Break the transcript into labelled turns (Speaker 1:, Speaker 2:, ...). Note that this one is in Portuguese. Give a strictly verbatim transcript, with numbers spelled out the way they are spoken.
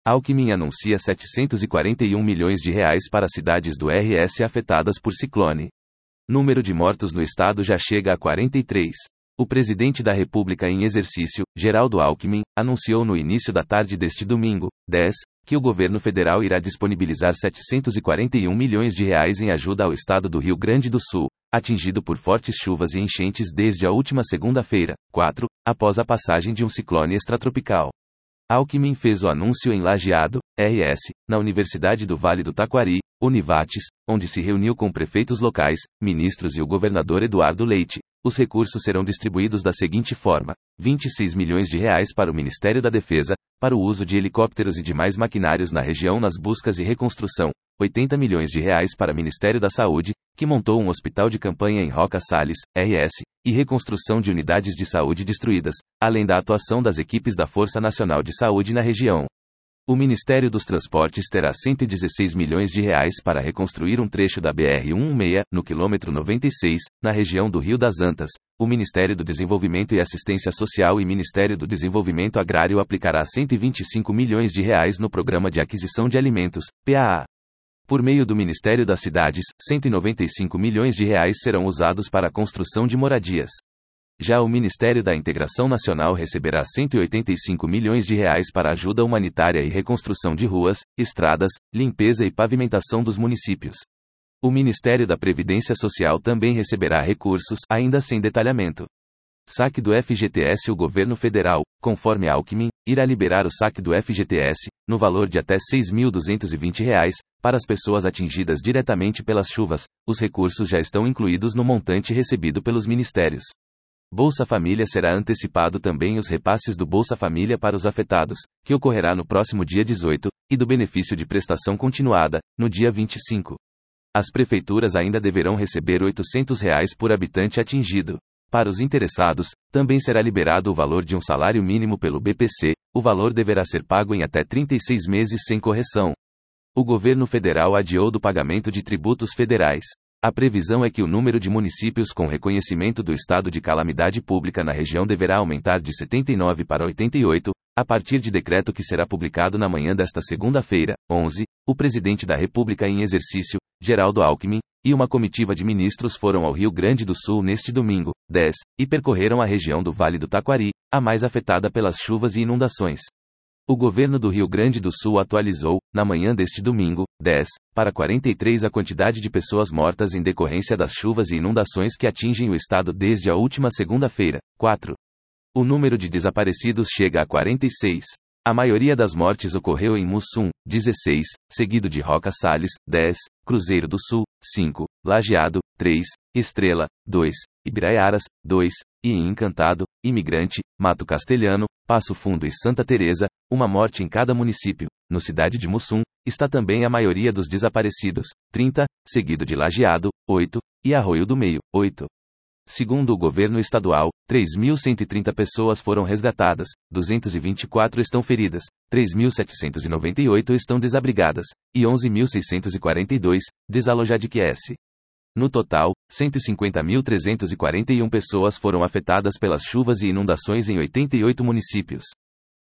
Speaker 1: Alckmin anuncia setecentos e quarenta e um milhões de reais para cidades do R S afetadas por ciclone. Número de mortos no estado já chega a quarenta e três. O presidente da República em exercício, Geraldo Alckmin, anunciou no início da tarde deste domingo, dez, que o governo federal irá disponibilizar setecentos e quarenta e um milhões de reais em ajuda ao estado do Rio Grande do Sul, atingido por fortes chuvas e enchentes desde a última segunda-feira, quatro, após a passagem de um ciclone extratropical. Alckmin fez o anúncio em Lajeado, R S, na Universidade do Vale do Taquari, Univates, onde se reuniu com prefeitos locais, ministros e o governador Eduardo Leite. Os recursos serão distribuídos da seguinte forma: vinte e seis milhões de reais para o Ministério da Defesa, para o uso de helicópteros e demais maquinários na região nas buscas e reconstrução, oitenta milhões de reais para o Ministério da Saúde, que montou um hospital de campanha em Roca Salles, R S, e reconstrução de unidades de saúde destruídas, além da atuação das equipes da Força Nacional de Saúde na região. O Ministério dos Transportes terá cento e dezesseis milhões de reais para reconstruir um trecho da B R cento e dezesseis, no quilômetro noventa e seis, na região do Rio das Antas. O Ministério do Desenvolvimento e Assistência Social e Ministério do Desenvolvimento Agrário aplicará cento e vinte e cinco milhões de reais no Programa de Aquisição de Alimentos, P A A. Por meio do Ministério das Cidades, cento e noventa e cinco milhões de reais serão usados para a construção de moradias. Já o Ministério da Integração Nacional receberá cento e oitenta e cinco milhões de reais para ajuda humanitária e reconstrução de ruas, estradas, limpeza e pavimentação dos municípios. O Ministério da Previdência Social também receberá recursos, ainda sem detalhamento. Saque do F G T S. O governo federal, conforme Alckmin, irá liberar o saque do F G T S, no valor de até seis mil duzentos e vinte reais, para as pessoas atingidas diretamente pelas chuvas. Os recursos já estão incluídos no montante recebido pelos ministérios. Bolsa Família será antecipado também os repasses do Bolsa Família para os afetados, que ocorrerá no próximo dia dezoito, e do benefício de prestação continuada, no dia vinte e cinco. As prefeituras ainda deverão receber oitocentos reais por habitante atingido. Para os interessados, também será liberado o valor de um salário mínimo pelo B P C, o valor deverá ser pago em até trinta e seis meses sem correção. O governo federal adiou do pagamento de tributos federais. A previsão é que o número de municípios com reconhecimento do estado de calamidade pública na região deverá aumentar de setenta e nove para oitenta e oito, a partir de decreto que será publicado na manhã desta segunda-feira, onze, o presidente da República em exercício, Geraldo Alckmin, e uma comitiva de ministros foram ao Rio Grande do Sul neste domingo, dez, e percorreram a região do Vale do Taquari, a mais afetada pelas chuvas e inundações. O governo do Rio Grande do Sul atualizou, na manhã deste domingo, dez, para quarenta e três a quantidade de pessoas mortas em decorrência das chuvas e inundações que atingem o estado desde a última segunda-feira, quatro. O número de desaparecidos chega a quarenta e seis. A maioria das mortes ocorreu em Mussum, dezesseis, seguido de Roca Salles, dez, Cruzeiro do Sul, cinco, Lajeado, três, Estrela, dois, Ibiraiaras, dois, e em Encantado, Imigrante, Mato Castelhano, Passo Fundo e Santa Teresa, uma morte em cada município. No cidade de Mussum, está também a maioria dos desaparecidos, trinta, seguido de Lajeado, oito, e Arroio do Meio, oito. Segundo o governo estadual, três mil cento e trinta pessoas foram resgatadas, duzentas e vinte e quatro estão feridas, três mil setecentas e noventa e oito estão desabrigadas, e onze mil seiscentos e quarenta e dois, desalojadas. No total, cento e cinquenta mil trezentas e quarenta e uma pessoas foram afetadas pelas chuvas e inundações em oitenta e oito municípios.